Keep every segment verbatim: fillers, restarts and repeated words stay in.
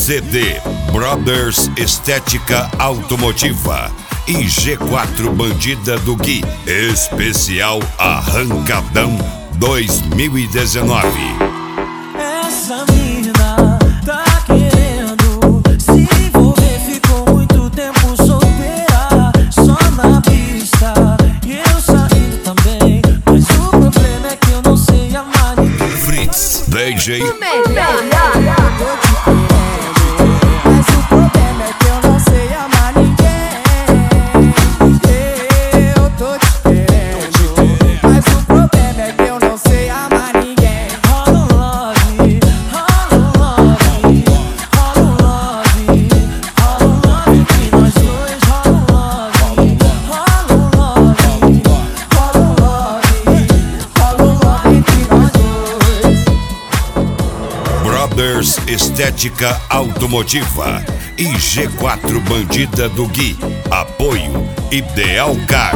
Z D Brothers Estética Automotiva e G quatro Bandida do Gui. Especial Arrancadão dois mil e dezenove. Essa mina tá querendo se envolver, ficou muito tempo solteira, só na pista e eu saindo também. Mas o problema é que eu não sei amar ninguém. Fritz, D J. O melhor. Mas o problema é que eu não sei amar ninguém. Eu tô te querendo, mas o problema é que eu não sei amar ninguém. Rola um love, rola um love, rola um love, rola um love entre nós dois. Rola um love, rola um love, rola um love, rola um love entre nós dois. Brothers Estética Automotiva e G quatro Bandida do Gui. Apoio Ideal Car.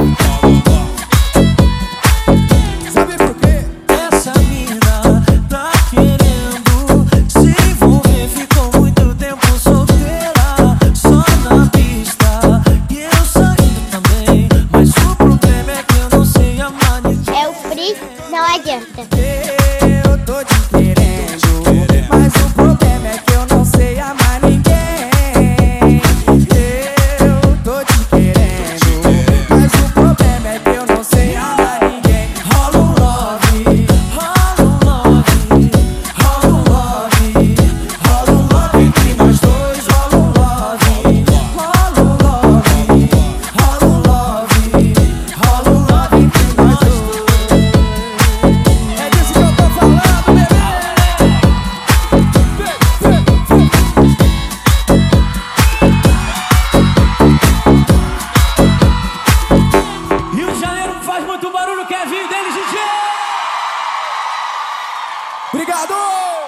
Sabe por quê? Essa mina tá querendo se envolver, ficou muito tempo solteira, só na pista e eu saindo também. Mas o problema é que eu não sei amar ninguém. É o free, não adianta. Eu tô te querendo, mas o problema é que eu não sei amar ninguém. Eu tô te querendo, mas o problema é que eu não sei amar ninguém. Rola um love, rola um love, rola um love, rola um love entre nós dois. Rola um love, rola um love, rola um love, rola um love entre nós dois. É disso que eu tô falando, bebê. Rio de Janeiro faz muito barulho, quer vir deles, D J. Obrigado!